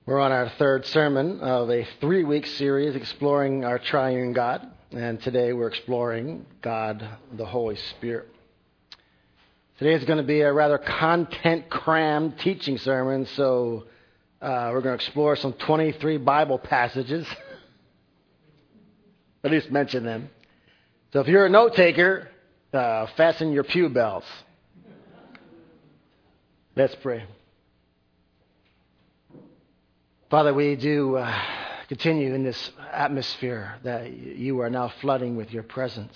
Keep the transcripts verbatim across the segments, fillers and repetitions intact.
We're on our third sermon of a three-week series exploring our triune God, and today we're exploring God, the Holy Spirit. Today is going to be a rather content-crammed teaching sermon, so uh, we're going to explore some twenty-three Bible passages, at least mention them. So if you're a note-taker, uh, fasten your pew belts. Let's pray. Father, we do uh, continue in this atmosphere that you are now flooding with your presence.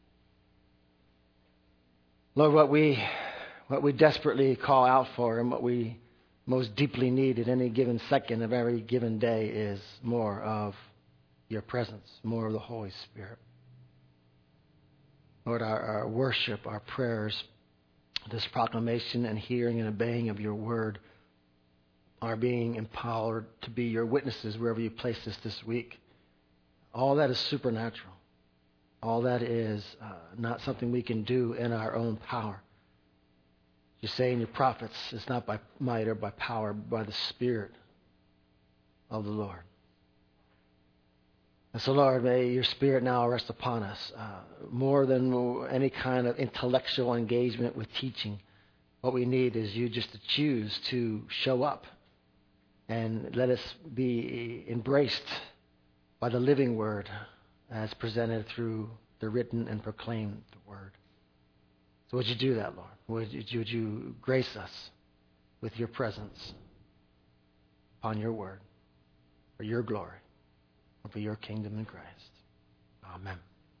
Lord, what we what we desperately call out for and what we most deeply need at any given second of every given day is more of your presence, more of the Holy Spirit. Lord, our, our worship, our prayers, this proclamation and hearing and obeying of your word are being empowered to be your witnesses wherever you place us this week. All that is supernatural. All that is uh, not something we can do in our own power. You say in your prophets, it's not by might or by power, but by the Spirit of the Lord. And so, Lord, may your Spirit now rest upon us uh, more than any kind of intellectual engagement with teaching. What we need is you just to choose to show up. And let us be embraced by the living word as presented through the written and proclaimed word. So would you do that, Lord? Would you, would you grace us with your presence upon your word for your glory and for your kingdom in Christ? Amen.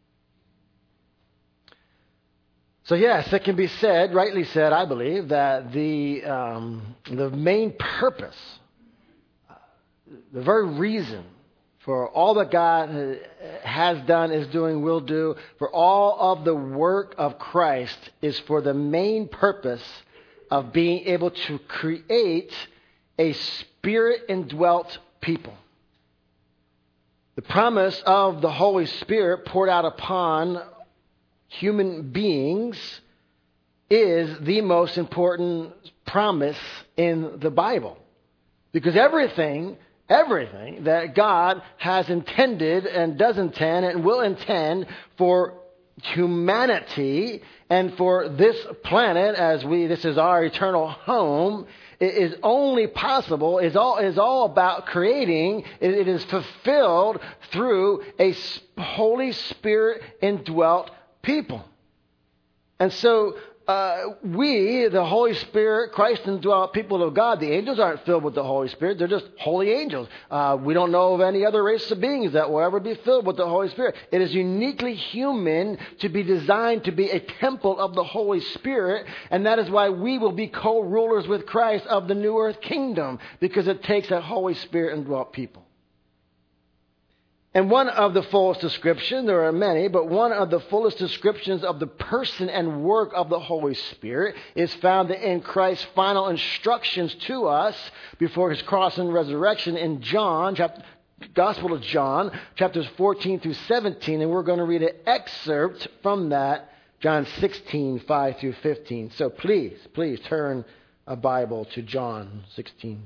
So yes, it can be said, rightly said, I believe, that the um, the main purpose, the very reason for all that God has done, is doing, will do, for all of the work of Christ is for the main purpose of being able to create a Spirit-indwelt people. The promise of the Holy Spirit poured out upon human beings is the most important promise in the Bible. Because everything Everything that God has intended and does intend and will intend for humanity and for this planet, as we this is our eternal home, is only possible, is all is all about creating. It is fulfilled through a Holy Spirit indwelt people. And so Uh, we, the Holy Spirit, Christ indwelt people of God, the angels aren't filled with the Holy Spirit. They're just holy angels. Uh, we don't know of any other race of beings that will ever be filled with the Holy Spirit. It is uniquely human to be designed to be a temple of the Holy Spirit, and that is why we will be co-rulers with Christ of the new earth kingdom, because it takes that Holy Spirit indwelt people. And one of the fullest descriptions, there are many, but one of the fullest descriptions of the person and work of the Holy Spirit is found in Christ's final instructions to us before his cross and resurrection in John, chapter, Gospel of John, chapters fourteen through seventeen. And we're going to read an excerpt from that, John sixteen, five through fifteen. So please, please turn a Bible to John sixteen.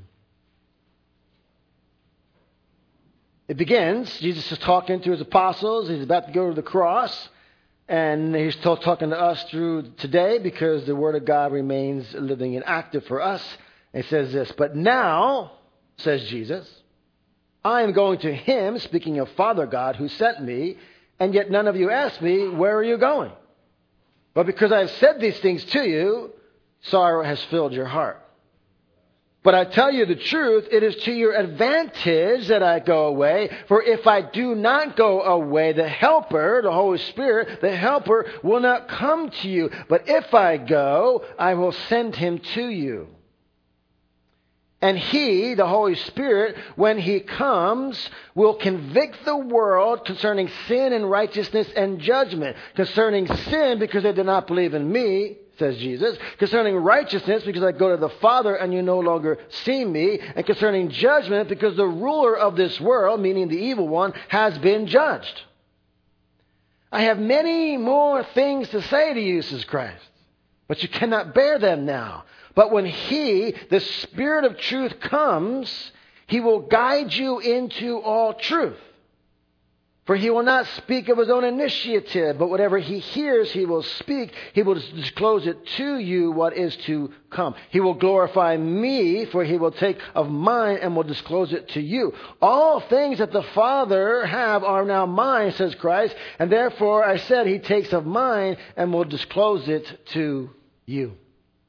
It begins, Jesus is talking to his apostles. He's about to go to the cross. And he's still talking to us through today because the Word of God remains living and active for us. And he says this, "But now," says Jesus, "I am going to him," speaking of Father God, "who sent me, and yet none of you ask me, 'Where are you going?' But because I have said these things to you, sorrow has filled your heart. But I tell you the truth, it is to your advantage that I go away. For if I do not go away, the Helper, the Holy Spirit, the Helper will not come to you. But if I go, I will send him to you. And he, the Holy Spirit, when he comes, will convict the world concerning sin and righteousness and judgment. Concerning sin, because they did not believe in me, says Jesus. Concerning righteousness, because I go to the Father and you no longer see me. And concerning judgment, because the ruler of this world, meaning the evil one, has been judged. I have many more things to say to you, says Christ, but you cannot bear them now. But when he, the Spirit of truth, comes, He will guide you into all truth. For he will not speak of his own initiative, but whatever he hears, he will speak. He will disclose it to you what is to come. He will glorify me, for he will take of mine and will disclose it to you. All things that the Father have are now mine, says Christ, and therefore I said he takes of mine and will disclose it to you.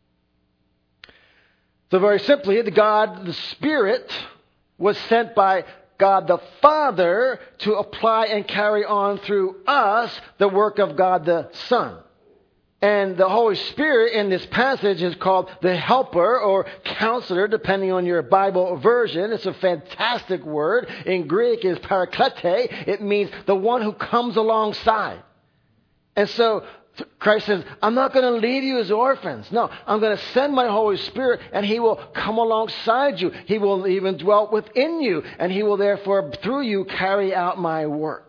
So very simply, the God, the Spirit, was sent by God the Father to apply and carry on through us the work of God the Son. And the Holy Spirit in this passage is called the Helper or Counselor, depending on your Bible version. It's a fantastic word. In Greek is paraklete. It means the one who comes alongside. And so Christ says, I'm not going to leave you as orphans. No, I'm going to send my Holy Spirit and he will come alongside you. He will even dwell within you and he will therefore through you carry out my work.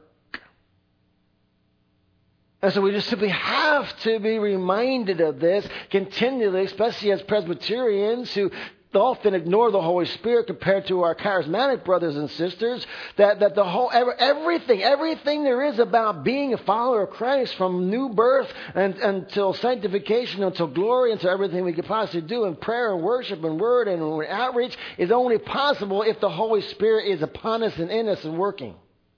And so we just simply have to be reminded of this continually, especially as Presbyterians who often ignore the Holy Spirit compared to our charismatic brothers and sisters, that, that the whole, everything, everything there is about being a follower of Christ from new birth and, until sanctification, until glory, until everything we could possibly do in prayer and worship and word and outreach is only possible if the Holy Spirit is upon us and in us and working.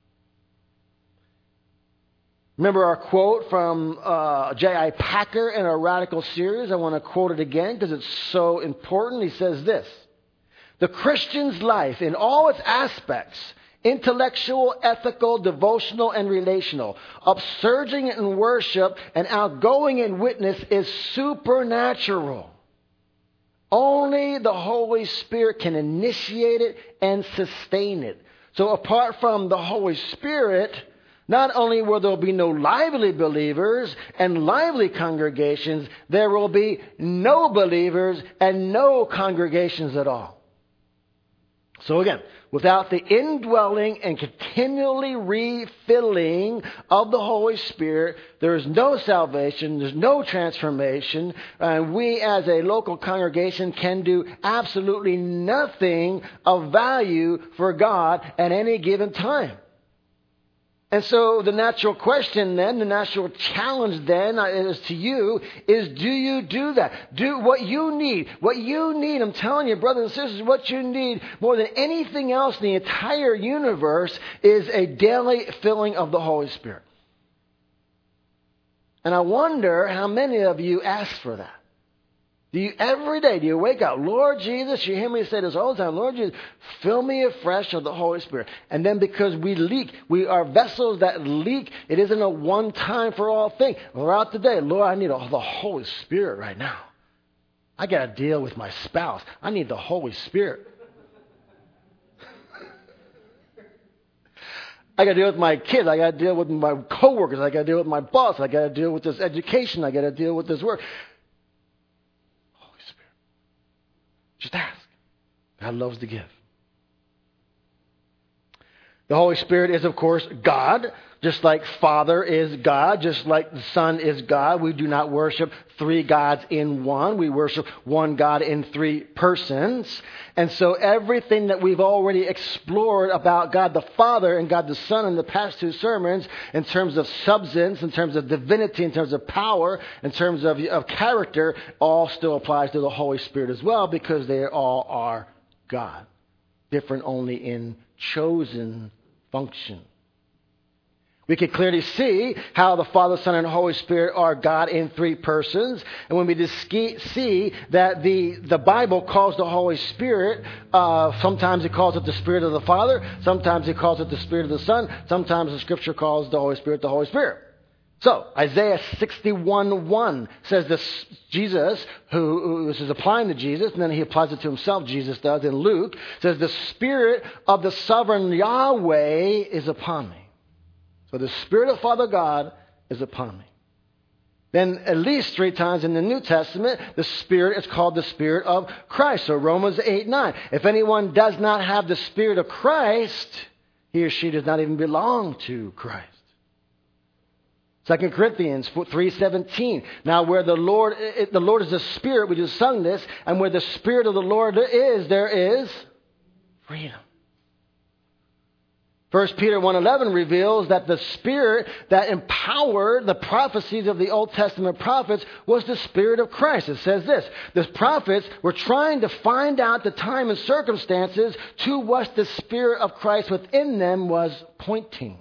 Remember our quote from uh, J I Packer in our Radical series? I want to quote it again because it's so important. He says this: the Christian's life in all its aspects, intellectual, ethical, devotional, and relational, upsurging in worship and outgoing in witness, is supernatural. Only the Holy Spirit can initiate it and sustain it. So apart from the Holy Spirit, not only will there be no lively believers and lively congregations, there will be no believers and no congregations at all. So again, without the indwelling and continually refilling of the Holy Spirit, there is no salvation, there's no transformation, and we as a local congregation can do absolutely nothing of value for God at any given time. And so the natural question then, the natural challenge then is to you is, do you do that? Do what you need. What you need, I'm telling you, brothers and sisters, what you need more than anything else in the entire universe is a daily filling of the Holy Spirit. And I wonder how many of you ask for that. Do you, every day, do you wake up, Lord Jesus, you hear me say this all the time, Lord Jesus, fill me afresh of the Holy Spirit. And then because we leak, we are vessels that leak, it isn't a one time for all thing. Throughout the day, Lord, I need all the Holy Spirit right now. I got to deal with my spouse. I need the Holy Spirit. I got to deal with my kids. I got to deal with my coworkers. I got to deal with my boss. I got to deal with this education. I got to deal with this work. Just ask. God loves to give. The Holy Spirit is, of course, God. Just like Father is God, just like the Son is God. We do not worship three gods in one. We worship one God in three persons. And so everything that we've already explored about God the Father and God the Son in the past two sermons, in terms of substance, in terms of divinity, in terms of power, in terms of, of character, all still applies to the Holy Spirit as well, because they all are God. Different only in chosen function. We can clearly see how the Father, Son, and Holy Spirit are God in three persons. And when we just see that the, the Bible calls the Holy Spirit, uh, sometimes it calls it the Spirit of the Father, sometimes it calls it the Spirit of the Son, sometimes the Scripture calls the Holy Spirit the Holy Spirit. So, Isaiah sixty-one one says this, Jesus, who, who this is applying to Jesus, and then he applies it to himself, Jesus does, in Luke, says, the Spirit of the sovereign Yahweh is upon me. So the Spirit of Father God is upon me. Then at least three times in the New Testament, the Spirit is called the Spirit of Christ. So Romans eight nine. If anyone does not have the Spirit of Christ, he or she does not even belong to Christ. Second Corinthians three seventeen. Now where the Lord, it, the Lord is the Spirit, we just sung this, and where the Spirit of the Lord is, there is freedom. First Peter one eleven reveals that the Spirit that empowered the prophecies of the Old Testament prophets was the Spirit of Christ. It says this: the prophets were trying to find out the time and circumstances to what the Spirit of Christ within them was pointing.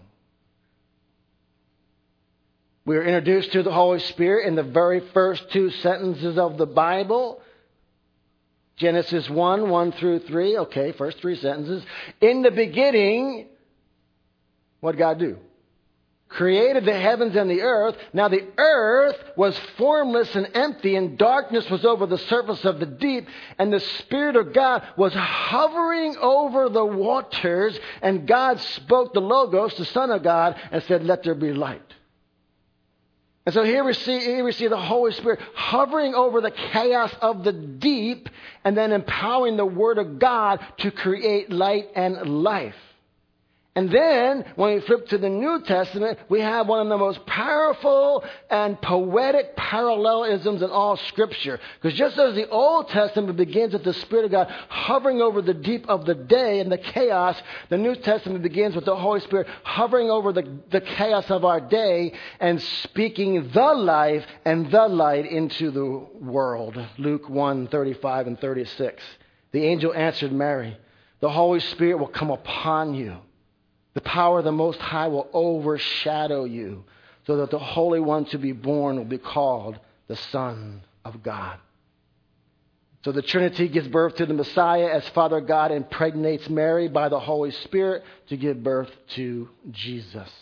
We are introduced to the Holy Spirit in the very first two sentences of the Bible. Genesis one, one through three. Okay, first three sentences. In the beginning, what did God do? Created the heavens and the earth. Now the earth was formless and empty, and darkness was over the surface of the deep. And the Spirit of God was hovering over the waters. And God spoke the Logos, the Son of God, and said, "Let there be light." And so here we see, here we see the Holy Spirit hovering over the chaos of the deep and then empowering the Word of God to create light and life. And then, when we flip to the New Testament, we have one of the most powerful and poetic parallelisms in all Scripture. Because just as the Old Testament begins with the Spirit of God hovering over the deep of the day and the chaos, the New Testament begins with the Holy Spirit hovering over the, the chaos of our day and speaking the life and the light into the world. Luke one, thirty-five and thirty-six. The angel answered Mary, "The Holy Spirit will come upon you. The power of the Most High will overshadow you, so that the Holy One to be born will be called the Son of God." So the Trinity gives birth to the Messiah as Father God impregnates Mary by the Holy Spirit to give birth to Jesus.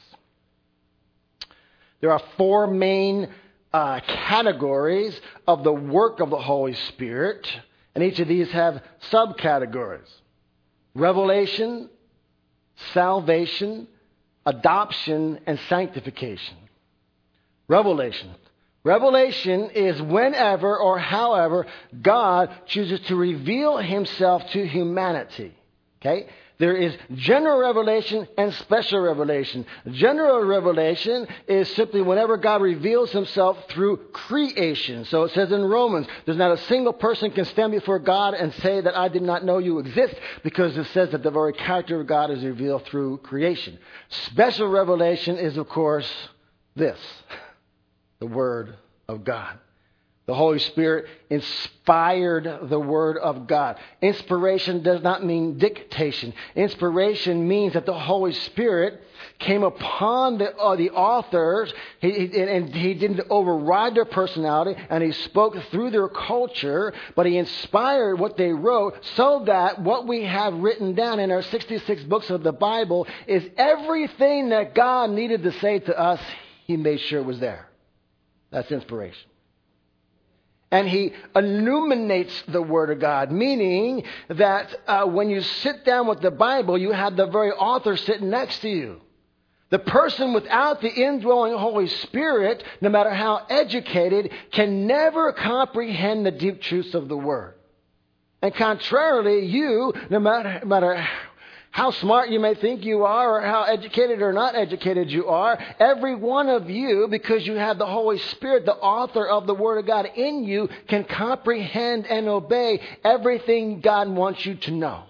There are four main uh, categories of the work of the Holy Spirit, and each of these have subcategories. Revelation, salvation, adoption, and sanctification. Revelation. Revelation is whenever or however God chooses to reveal himself to humanity. Okay? There is general revelation and special revelation. General revelation is simply whenever God reveals himself through creation. So it says in Romans, there's not a single person can stand before God and say that I did not know you exist, because it says that the very character of God is revealed through creation. Special revelation is, of course, this: the Word of God. The Holy Spirit inspired the Word of God. Inspiration does not mean dictation. Inspiration means that the Holy Spirit came upon the, uh, the authors, he, he, and he didn't override their personality, and he spoke through their culture, but he inspired what they wrote, so that what we have written down in our sixty-six books of the Bible is everything that God needed to say to us. He made sure it was there. That's inspiration. And he illuminates the Word of God, meaning that uh, when you sit down with the Bible, you have the very author sitting next to you. The person without the indwelling Holy Spirit, no matter how educated, can never comprehend the deep truths of the Word. And contrarily, you, no matter, no matter how smart you may think you are, or how educated or not educated you are, every one of you, because you have the Holy Spirit, the author of the Word of God in you, can comprehend and obey everything God wants you to know.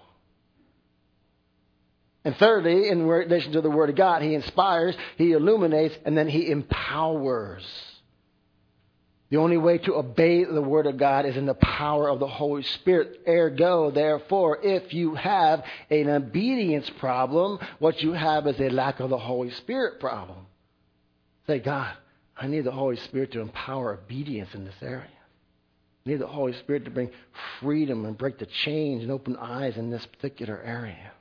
And thirdly, in relation to the Word of God, he inspires, he illuminates, and then he empowers. The only way to obey the Word of God is in the power of the Holy Spirit. Ergo, therefore, if you have an obedience problem, what you have is a lack of the Holy Spirit problem. Say, God, I need the Holy Spirit to empower obedience in this area. I need the Holy Spirit to bring freedom and break the chains and open eyes in this particular area.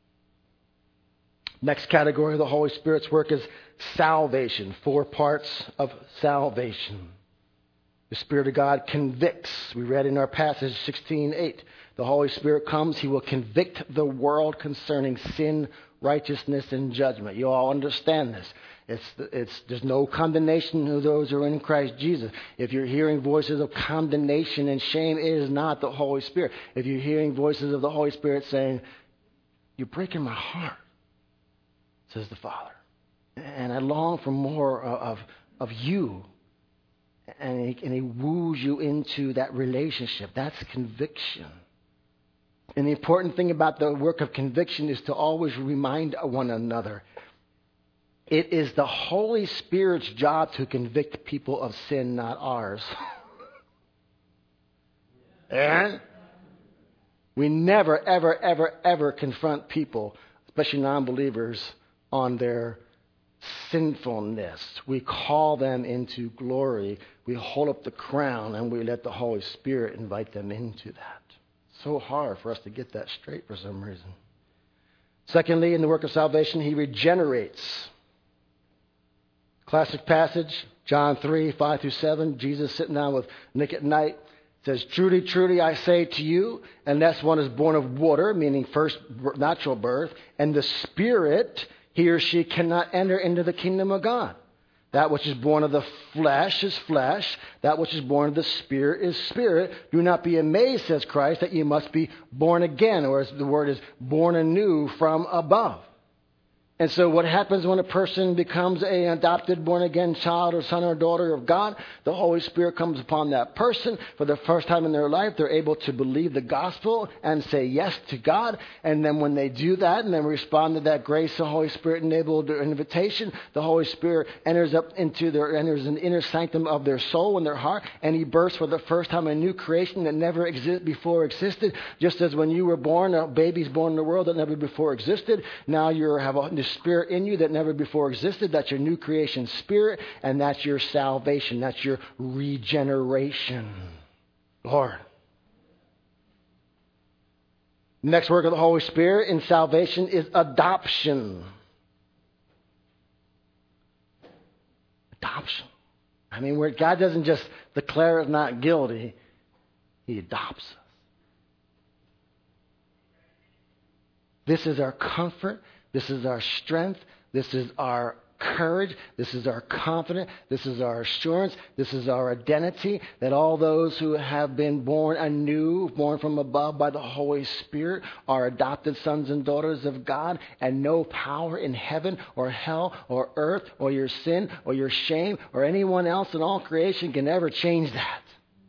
Next category of the Holy Spirit's work is salvation. Four parts of salvation. The Spirit of God convicts. We read in our passage sixteen eight. The Holy Spirit comes. He will convict the world concerning sin, righteousness, and judgment. You all understand this. It's, it's, there's no condemnation to those who are in Christ Jesus. If you're hearing voices of condemnation and shame, it is not the Holy Spirit. If you're hearing voices of the Holy Spirit saying, "You're breaking my heart," says the Father, "and I long for more of, of you." And he, and he woos you into that relationship. That's conviction. And the important thing about the work of conviction is to always remind one another. It is the Holy Spirit's job to convict people of sin, not ours. And we never, ever, ever, ever confront people, especially non-believers, on their sinfulness. We call them into glory. We hold up the crown and we let the Holy Spirit invite them into that. So hard for us to get that straight for some reason. Secondly, in the work of salvation, he regenerates. Classic passage, John three, five through seven. Jesus sitting down with Nick at night. Says, truly, truly, I say to you, unless one is born of water, meaning first natural birth, and the Spirit, he or she cannot enter into the kingdom of God. That which is born of the flesh is flesh. That which is born of the Spirit is spirit. Do not be amazed, says Christ, that you must be born again, or as the word is, born anew from above. And so what happens when a person becomes an adopted, born-again child or son or daughter of God? The Holy Spirit comes upon that person. For the first time in their life, they're able to believe the gospel and say yes to God. And then when they do that and then respond to that grace, the Holy Spirit enabled their invitation, the Holy Spirit enters up into their, enters an inner sanctum of their soul and their heart, and he births for the first time a new creation that never exist, before existed. Just as when you were born, a baby's born in the world that never before existed. Now you have a Spirit in you that never before existed. That's your new creation spirit, and that's your salvation. That's your regeneration. Lord. Next work of the Holy Spirit in salvation is adoption. Adoption. I mean, where God doesn't just declare us not guilty, he adopts us. This is our comfort. This is our strength. This is our courage. This is our confidence. This is our assurance. This is our identity that all those who have been born anew, born from above by the Holy Spirit, are adopted sons and daughters of God, and no power in heaven or hell or earth or your sin or your shame or anyone else in all creation can ever change that.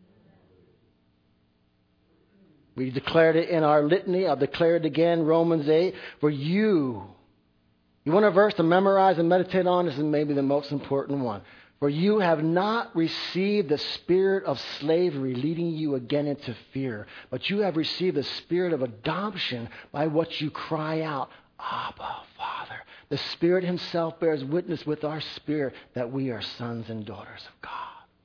We declared it in our litany. I'll declare it again, Romans eight. For you, you want a verse to memorize and meditate on? This is maybe the most important one. For you have not received the spirit of slavery leading you again into fear, but you have received the spirit of adoption by what you cry out, Abba, Father. The Spirit himself bears witness with our spirit that we are sons and daughters of God.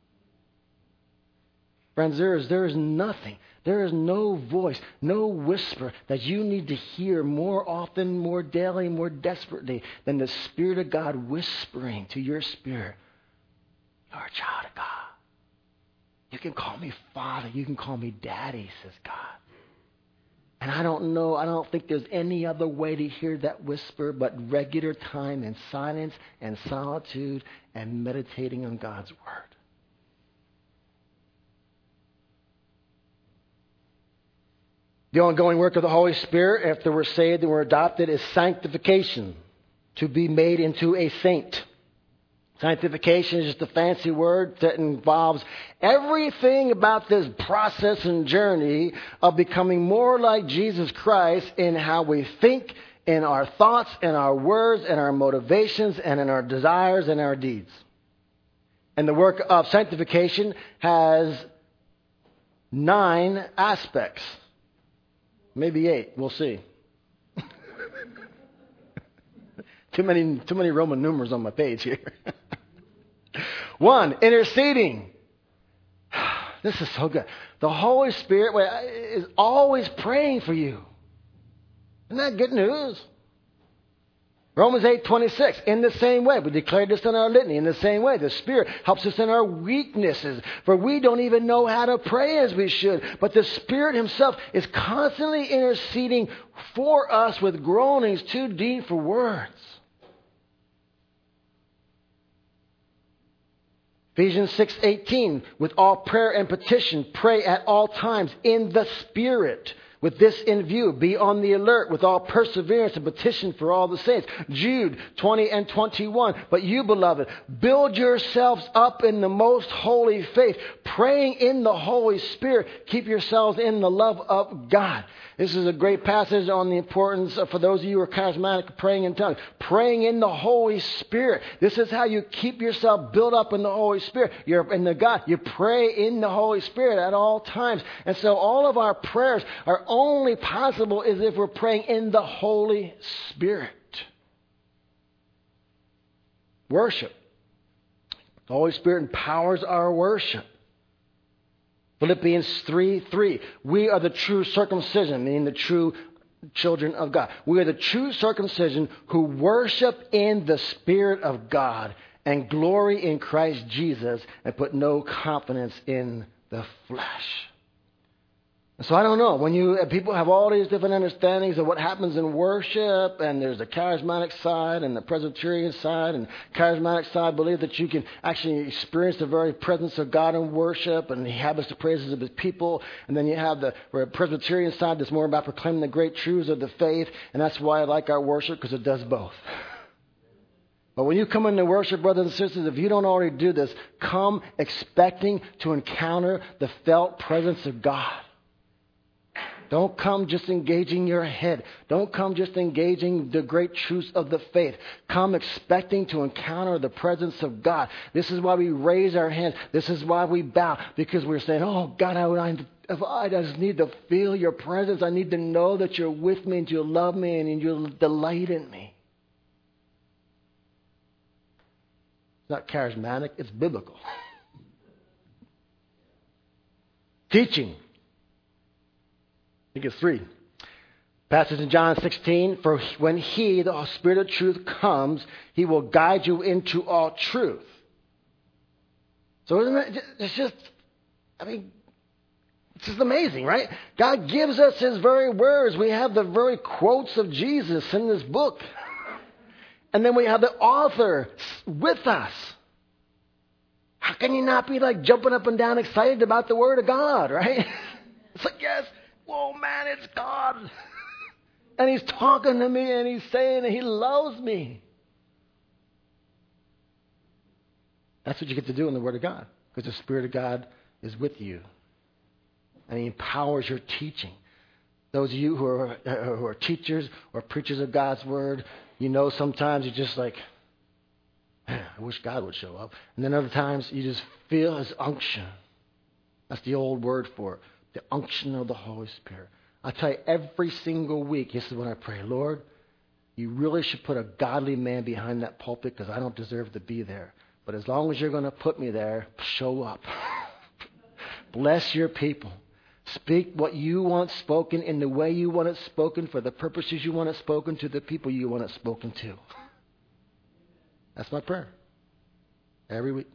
Friends, there is, there is nothing, there is no voice, no whisper that you need to hear more often, more daily, more desperately than the Spirit of God whispering to your spirit, you're a child of God. You can call me Father. You can call me Daddy, says God. And I don't know, I don't think there's any other way to hear that whisper but regular time in silence and solitude and meditating on God's Word. The ongoing work of the Holy Spirit after we're saved and we're adopted is sanctification, to be made into a saint. Sanctification is just a fancy word that involves everything about this process and journey of becoming more like Jesus Christ in how we think, in our thoughts, in our words, in our motivations, and in our desires and our deeds. And the work of sanctification has nine aspects. Maybe eight. We'll see. too many, too many Roman numerals on my page here. One, interceding. This is so good. The Holy Spirit is always praying for you. Isn't that good news? Romans eight twenty-six, in the same way, we declared this in our litany, in the same way, the Spirit helps us in our weaknesses, for we don't even know how to pray as we should, but the Spirit himself is constantly interceding for us with groanings too deep for words. Ephesians six eighteen, with all prayer and petition, pray at all times in the Spirit, With this in view, be on the alert with all perseverance and petition for all the saints. Jude twenty and twenty-one. But you, beloved, build yourselves up in the most holy faith, praying in the Holy Spirit. Keep yourselves in the love of God. This is a great passage on the importance of, for those of you who are charismatic, praying in tongues. Praying in the Holy Spirit. This is how you keep yourself built up in the Holy Spirit. You're in the God. You pray in the Holy Spirit at all times. And so all of our prayers are only possible is if we're praying in the Holy Spirit. Worship. The Holy Spirit empowers our worship. Philippians three three. We are the true circumcision, meaning the true children of God. We are the true circumcision who worship in the Spirit of God and glory in Christ Jesus and put no confidence in the flesh. So I don't know. When you people have all these different understandings of what happens in worship, and there's the charismatic side and the Presbyterian side, and charismatic side believe that you can actually experience the very presence of God in worship, and He inhabits the praises of His people. And then you have the Presbyterian side that's more about proclaiming the great truths of the faith, and that's why I like our worship, because it does both. But when you come into worship, brothers and sisters, if you don't already do this, come expecting to encounter the felt presence of God. Don't come just engaging your head. Don't come just engaging the great truths of the faith. Come expecting to encounter the presence of God. This is why we raise our hands. This is why we bow. Because we're saying, oh, God, I, I just need to feel your presence. I need to know that you're with me and you love me and you'll delight in me. It's not charismatic. It's biblical. Teaching. I think it's three. Passage in John sixteen, for when He, the Spirit of truth, comes, He will guide you into all truth. So isn't it, it's just, I mean, it's just amazing, right? God gives us His very words. We have the very quotes of Jesus in this book. And then we have the author with us. How can you not be like jumping up and down excited about the Word of God, right? It's like, yes. Whoa, man, it's God. And He's talking to me and He's saying that He loves me. That's what you get to do in the Word of God. Because the Spirit of God is with you. And He empowers your teaching. Those of you who are, uh, who are teachers or preachers of God's Word, you know sometimes you're just like, man, I wish God would show up. And then other times you just feel His unction. That's the old word for it. The unction of the Holy Spirit. I tell you, every single week, this is when I pray, Lord, you really should put a godly man behind that pulpit because I don't deserve to be there. But as long as you're going to put me there, show up. Bless your people. Speak what you want spoken in the way you want it spoken for the purposes you want it spoken to the people you want it spoken to. That's my prayer. Every week.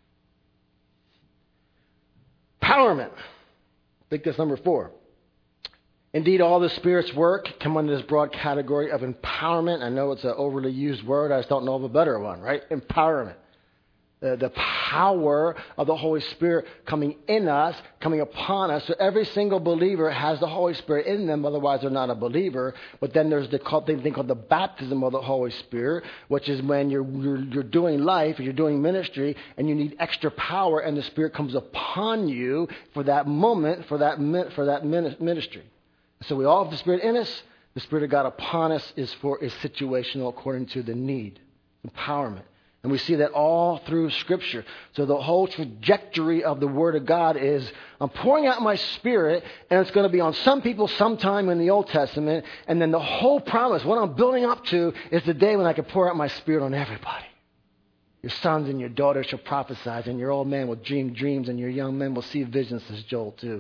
Empowerment. I think that's number four. Indeed, all the Spirit's work come under this broad category of empowerment. I know it's an overly used word. I just don't know of a better one, right? Empowerment. The, the power of the Holy Spirit coming in us, coming upon us. So every single believer has the Holy Spirit in them. Otherwise, they're not a believer. But then there's the thing called the baptism of the Holy Spirit, which is when you're, you're, you're doing life, you're doing ministry, and you need extra power, and the Spirit comes upon you for that moment, for that, for that ministry. So we all have the Spirit in us. The Spirit of God upon us is for is situational according to the need. Empowerment. And we see that all through Scripture. So the whole trajectory of the Word of God is, I'm pouring out my Spirit, and it's going to be on some people sometime in the Old Testament. And then the whole promise, what I'm building up to, is the day when I can pour out my Spirit on everybody. Your sons and your daughters shall prophesy, and your old man will dream dreams, and your young men will see visions, says Joel too.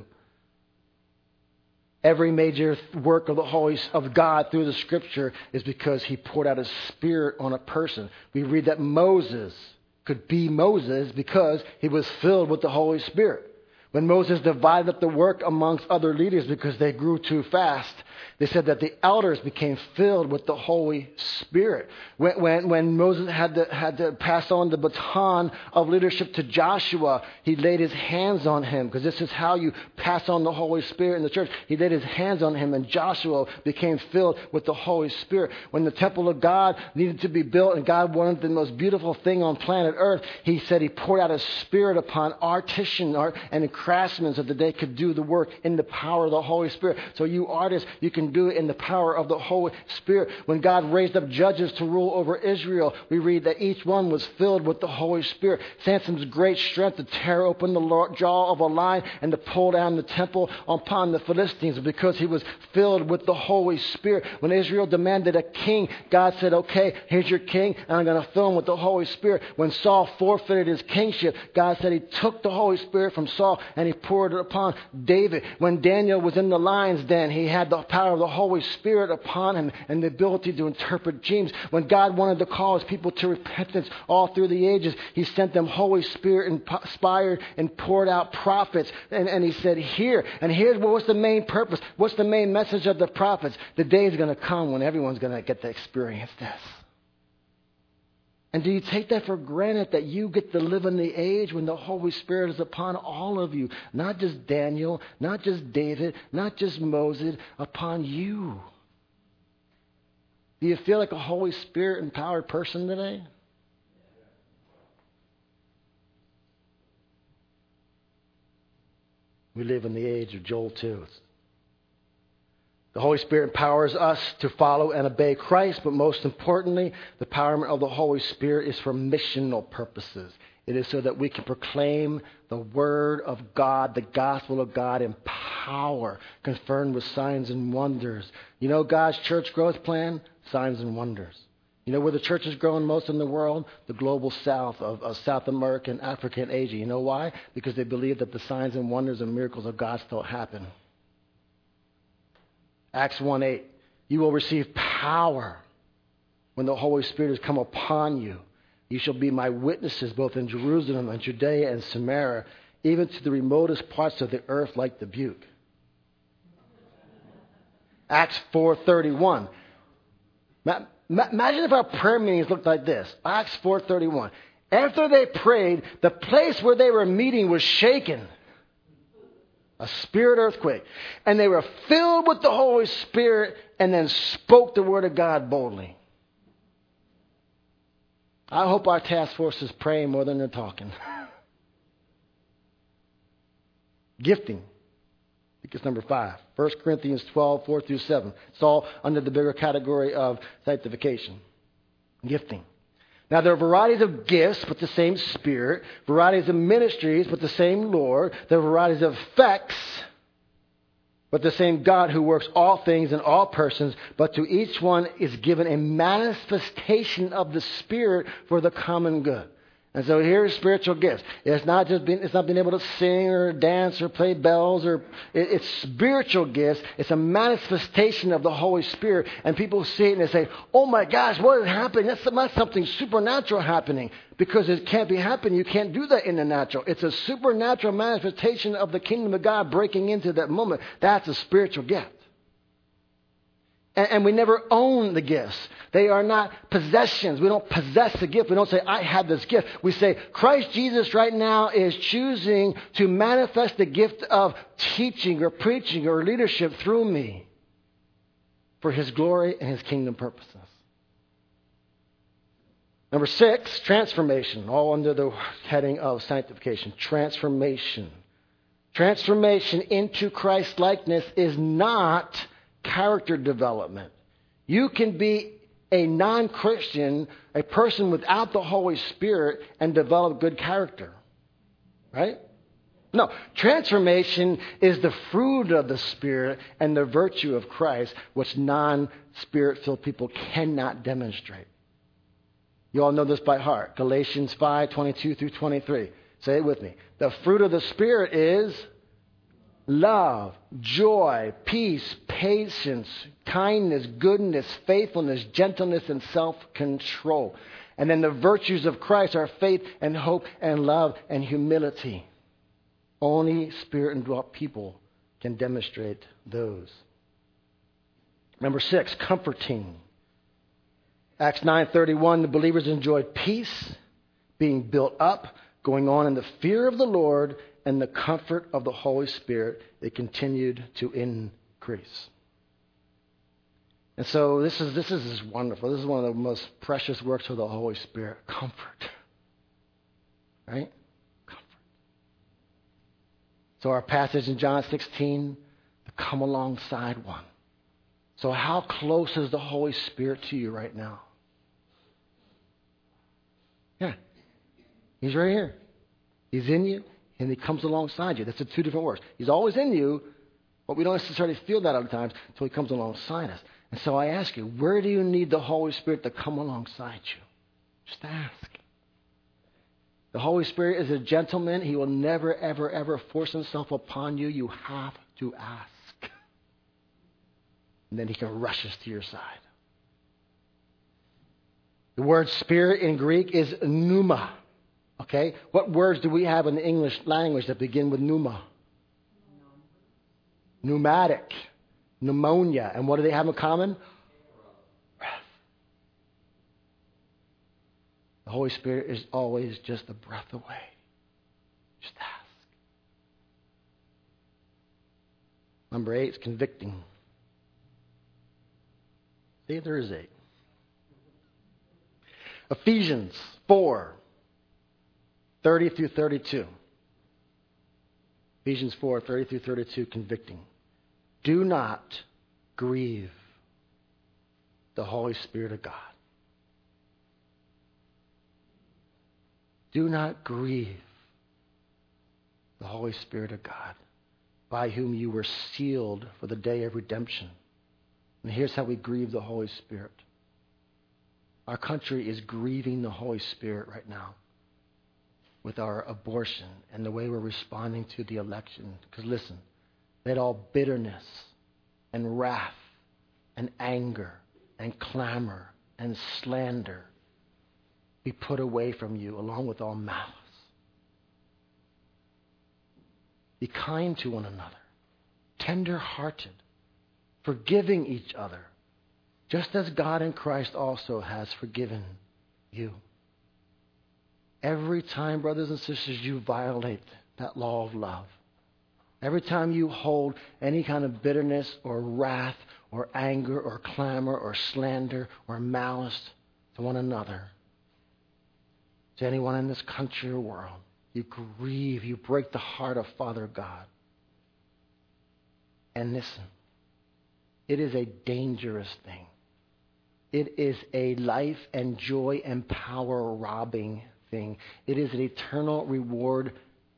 Every major work of the Holy of God through the Scripture is because He poured out His Spirit on a person. We read that Moses could be Moses because he was filled with the Holy Spirit. When Moses divided up the work amongst other leaders because they grew too fast, They said that the elders became filled with the Holy Spirit. When, when, when Moses had to, had to pass on the baton of leadership to Joshua, he laid his hands on him, because this is how you pass on the Holy Spirit in the church. He laid his hands on him, and Joshua became filled with the Holy Spirit. When the temple of God needed to be built and God wanted the most beautiful thing on planet Earth, he said he poured out his Spirit upon artisans art and craftsmen so that they could do the work in the power of the Holy Spirit. So you artists, you can do it in the power of the Holy Spirit. When God raised up judges to rule over Israel, we read that each one was filled with the Holy Spirit. Samson's great strength to tear open the jaw of a lion and to pull down the temple upon the Philistines because he was filled with the Holy Spirit. When Israel demanded a king, God said, okay, here's your king, and I'm going to fill him with the Holy Spirit. When Saul forfeited his kingship, God said he took the Holy Spirit from Saul and he poured it upon David. When Daniel was in the lion's den, he had the power of the Holy Spirit upon him and the ability to interpret dreams. When God wanted to call his people to repentance all through the ages, he sent them Holy Spirit inspired and poured out prophets. And, and he said, here, and here's what was the main purpose. What's the main message of the prophets? The day is going to come when everyone's going to get to experience this. And do you take that for granted that you get to live in the age when the Holy Spirit is upon all of you? Not just Daniel, not just David, not just Moses, upon you. Do you feel like a Holy Spirit empowered person today? We live in the age of Joel two. The Holy Spirit empowers us to follow and obey Christ, but most importantly, the empowerment of the Holy Spirit is for missional purposes. It is so that we can proclaim the Word of God, the gospel of God in power, confirmed with signs and wonders. You know God's church growth plan? Signs and wonders. You know where the church is growing most in the world? The global south of, of South America and Africa and Asia. You know why? Because they believe that the signs and wonders and miracles of God still happen. Acts one eight, you will receive power when the Holy Spirit has come upon you. You shall be my witnesses both in Jerusalem and Judea and Samaria, even to the remotest parts of the earth like Dubuque. Acts four thirty-one. Imagine if our prayer meetings looked like this. Acts four thirty-one. After they prayed, the place where they were meeting was shaken. A spirit earthquake. And they were filled with the Holy Spirit and then spoke the word of God boldly. I hope our task force is praying more than they're talking. Gifting. I think it's number five. First Corinthians twelve, four through seven. It's all under the bigger category of sanctification. Gifting. Now, there are varieties of gifts, but the same Spirit. Varieties of ministries, but the same Lord. There are varieties of effects, but the same God who works all things in all persons. But to each one is given a manifestation of the Spirit for the common good. And so here's spiritual gifts. It's not just being, it's not being able to sing or dance or play bells or it, it's spiritual gifts. It's a manifestation of the Holy Spirit. And people see it and they say, "Oh my gosh, what is happening? That's not something supernatural happening." Because it can't be happening. You can't do that in the natural. It's a supernatural manifestation of the kingdom of God breaking into that moment. That's a spiritual gift. And we never own the gifts. They are not possessions. We don't possess the gift. We don't say, I have this gift. We say, Christ Jesus right now is choosing to manifest the gift of teaching or preaching or leadership through me for His glory and His kingdom purposes. Number six, transformation, all under the heading of sanctification. Transformation. Transformation into Christ-likeness is not character development. You can be a non-Christian, a person without the Holy Spirit, and develop good character. Right? No. Transformation is the fruit of the Spirit and the virtue of Christ, which non-Spirit-filled people cannot demonstrate. You all know this by heart. Galatians five, twenty-two through twenty-three. Say it with me. The fruit of the Spirit is love, joy, peace, patience, kindness, goodness, faithfulness, gentleness, and self-control. And then the virtues of Christ are faith and hope and love and humility. Only Spirit-indwelt people can demonstrate those. Number six, comforting. Acts nine thirty-one, the believers enjoyed peace, being built up, going on in the fear of the Lord and the comfort of the Holy Spirit. They continued to increase. And so this is this is wonderful. This is one of the most precious works of the Holy Spirit. Comfort. Right? Comfort. So our passage in John sixteen, to come alongside one. So how close is the Holy Spirit to you right now? Yeah. He's right here. He's in you, and he comes alongside you. That's the two different words. He's always in you, but we don't necessarily feel that other times until he comes alongside us. And so I ask you, where do you need the Holy Spirit to come alongside you? Just ask. The Holy Spirit is a gentleman. He will never, ever, ever force himself upon you. You have to ask. And then he can rush us to your side. The word spirit in Greek is pneuma. Okay? What words do we have in the English language that begin with pneuma? Pneumatic. Pneumonia. And what do they have in common? Breath. The Holy Spirit is always just a breath away. Just ask. Number eight is convicting. See, there is eight. Ephesians four, thirty through thirty-two. Ephesians four, thirty through thirty-two, convicting. Do not grieve the Holy Spirit of God. Do not grieve the Holy Spirit of God, by whom you were sealed for the day of redemption. And here's how we grieve the Holy Spirit. Our country is grieving the Holy Spirit right now with our abortion and the way we're responding to the election. Because listen, let all bitterness and wrath and anger and clamor and slander be put away from you, along with all malice. Be kind to one another, tender-hearted, forgiving each other, just as God in Christ also has forgiven you. Every time, brothers and sisters, you violate that law of love, every time you hold any kind of bitterness or wrath or anger or clamor or slander or malice to one another, to anyone in this country or world, you grieve, you break the heart of Father God. And listen, it is a dangerous thing. It is a life and joy and power robbing thing. It is an eternal reward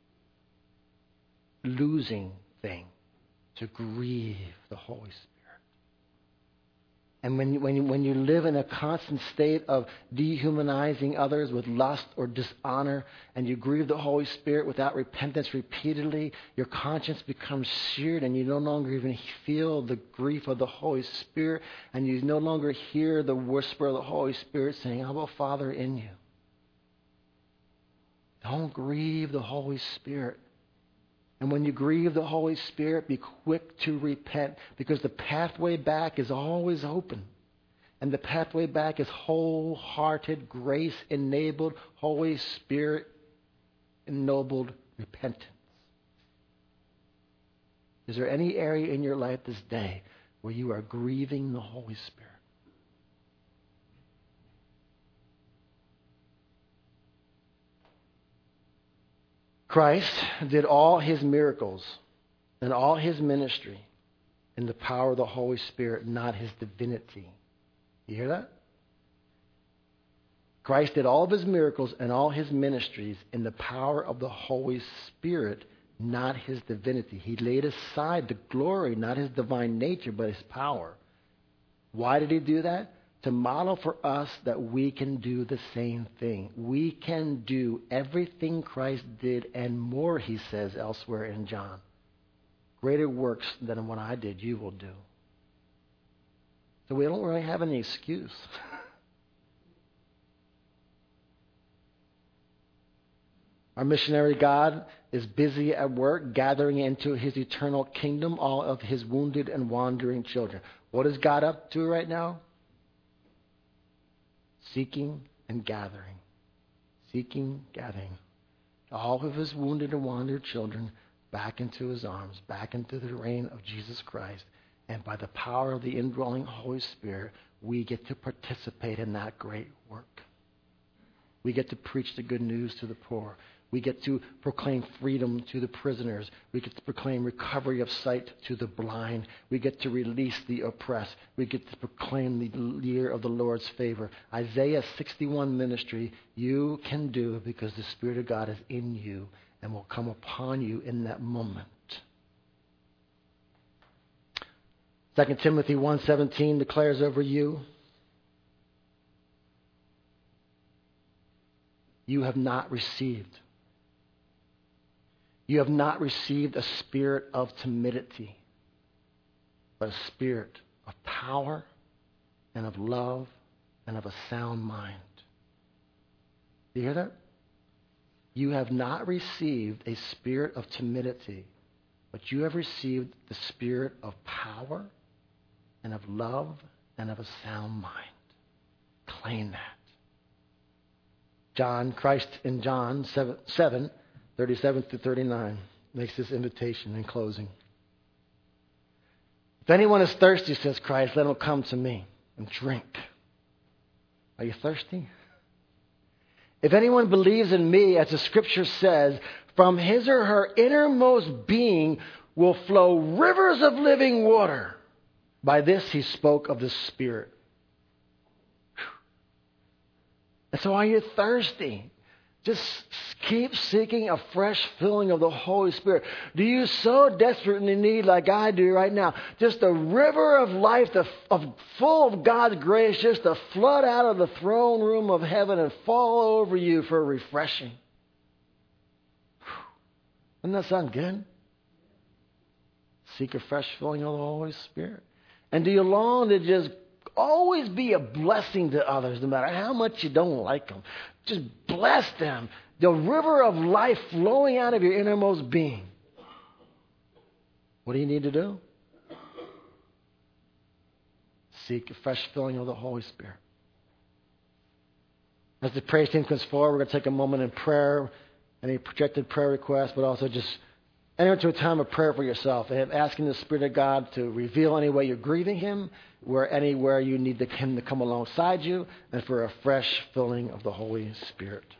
losing thing to grieve the Holy Spirit. And when you, when you, when you live in a constant state of dehumanizing others with lust or dishonor, and you grieve the Holy Spirit without repentance repeatedly, your conscience becomes seared, and you no longer even feel the grief of the Holy Spirit, and you no longer hear the whisper of the Holy Spirit saying, "Abba, Father," in you. Don't grieve the Holy Spirit. And when you grieve the Holy Spirit, be quick to repent, because the pathway back is always open. And the pathway back is wholehearted, grace-enabled, Holy Spirit-ennobled repentance. Is there any area in your life this day where you are grieving the Holy Spirit? Christ did all his miracles and all his ministry in the power of the Holy Spirit, not his divinity. You hear that? Christ did all of his miracles and all his ministries in the power of the Holy Spirit, not his divinity. He laid aside the glory, not his divine nature, but his power. Why did he do that? To model for us that we can do the same thing. We can do everything Christ did and more, he says elsewhere in John. Greater works than what I did, you will do. So we don't really have any excuse. Our missionary God is busy at work gathering into his eternal kingdom all of his wounded and wandering children. What is God up to right now? Seeking and gathering. Seeking, gathering. All of his wounded and wandered children back into his arms, back into the reign of Jesus Christ. And by the power of the indwelling Holy Spirit, we get to participate in that great work. We get to preach the good news to the poor. We get to proclaim freedom to the prisoners. We get to proclaim recovery of sight to the blind. We get to release the oppressed. We get to proclaim the year of the Lord's favor. Isaiah sixty-one ministry you can do because the Spirit of God is in you and will come upon you in that moment. Second Timothy one seventeen declares over you, you have not received. You have not received a spirit of timidity, but a spirit of power and of love and of a sound mind. Do you hear that? You have not received a spirit of timidity, but you have received the spirit of power and of love and of a sound mind. Claim that. John, Christ in John seven, thirty-seven through thirty-nine makes this invitation in closing. If anyone is thirsty, says Christ, let him come to me and drink. Are you thirsty? If anyone believes in me, as the scripture says, from his or her innermost being will flow rivers of living water. By this he spoke of the Spirit. And so are you thirsty? Just keep seeking a fresh filling of the Holy Spirit. Do you so desperately need, like I do right now, just a river of life to, of, full of God's grace just to flood out of the throne room of heaven and fall over you for refreshing? Doesn't that sound good? Seek a fresh filling of the Holy Spirit. And do you long to just always be a blessing to others, no matter how much you don't like them? Just bless them. The river of life flowing out of your innermost being. What do you need to do? Seek a fresh filling of the Holy Spirit. As the praise team comes forward, we're going to take a moment in prayer, any projected prayer requests, but also just enter into a time of prayer for yourself, and asking the Spirit of God to reveal any way you're grieving Him, where anywhere you need Him to come alongside you, and for a fresh filling of the Holy Spirit.